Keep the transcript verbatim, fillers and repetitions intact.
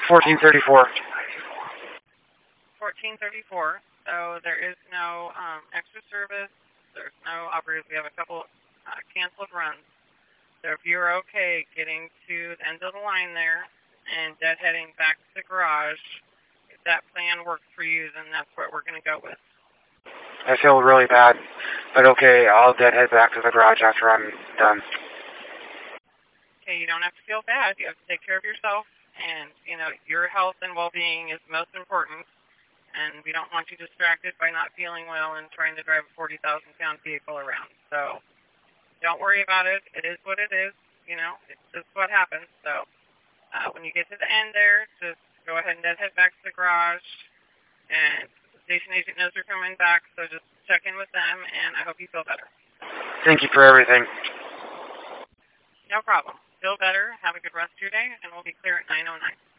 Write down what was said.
fourteen thirty-four. fourteen thirty-four. So there is no um, extra service. There's no operators. We have a couple uh, canceled runs. So if you're okay getting to the end of the line there and deadheading back to the garage, if that plan works for you, then that's what we're going to go with. I feel really bad, but okay, I'll deadhead back to the garage after I'm done. Okay, you don't have to feel bad. You have to take care of yourself, and, you know, your health and well-being is most important, and we don't want you distracted by not feeling well and trying to drive a forty thousand pound vehicle around. So don't worry about it. It is what it is. You know, it's just what happens. So uh, when you get to the end there, just go ahead and head back to the garage. And the station agent knows you're coming back, so just check in with them, and I hope you feel better. Thank you for everything. No problem. Feel better. Have a good rest of your day, and we'll be clear at nine oh nine.